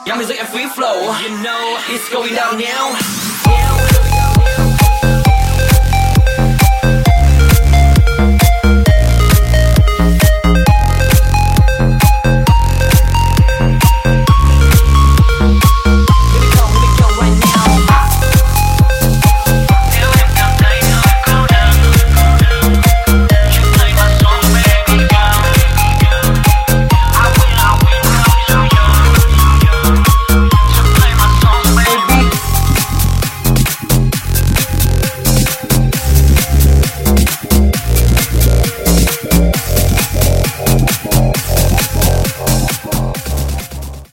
Young music and free flow. You know it's going down now.